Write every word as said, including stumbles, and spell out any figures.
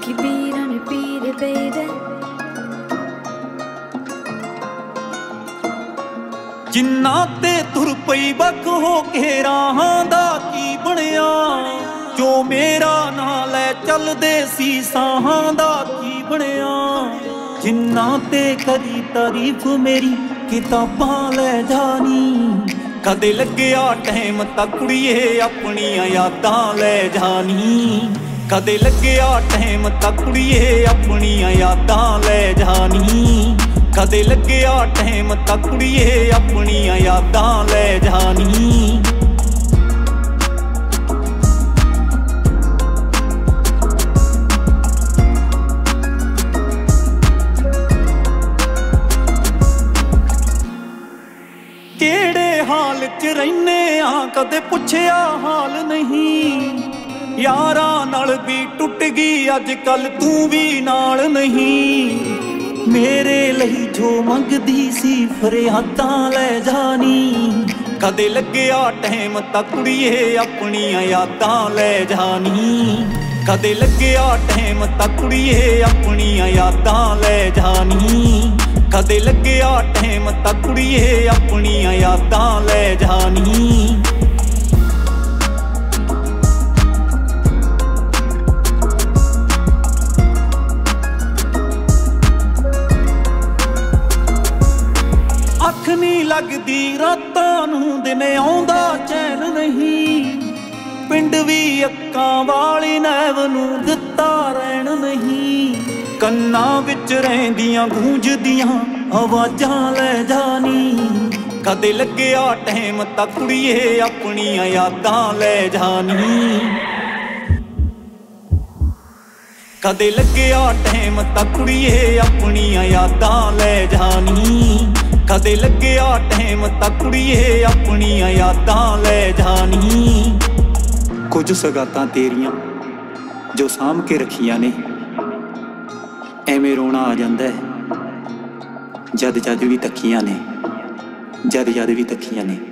Keep beat on repeat it, baby. जिन्ना ते तुर पई बक हो के राहां दा की बनिया, जो मेरा ना लै चलदे सी साहां दा की बनिया। जिन्ना ते करी तारीफ मेरी किताबां लै जानी, कदे लग्या टैम तां कुड़िए अपनियां यादां लै जानी। कदे लग्या टैम तां कुड़िए अपनियां यादां लै जानी। कदे लग्या टैम तां कुड़िए अपनियां यादां लै जानी। केड़े हाल च रैने आ कदे पुछया हाल नहीं, यारां नाल भी टुट गई अज कल तू भी नाल नहीं। मेरे लई जो मंगदी सी फरियादां लै जानी, कदे लग्या टैम तां कुड़िए अपनियां यादां लै जानी। कदे लग्या टैम तां कुड़िए अपनियां यादां लै जानी। कदे लग्या टैम तां कुड़िए अपनियां यादां लै जानी। अख नहीं लगदी रातां नूं दिन आउंदा चैन नहीं, पिंड भी अक्कां वाली नैव नूं दित्ता रैण नहीं। कन्नां विच रहिंदियां गूंजदियां आवाज़ां लै जानी, कदे लग्या टैम तां कुड़िए अपनियां यादां लै जानी। कदे लग्या टैम तां कुड़िए अपनियां यादां लै जानी। कदे लग्या टैम तां कुड़िए अपनियां यादां लै जानी। कुछ सगातां तेरियां जो साम के रखियां ने, एवें रोना आ जांदा है जद जद भी तकियां ने, जद जद भी तकियां ने।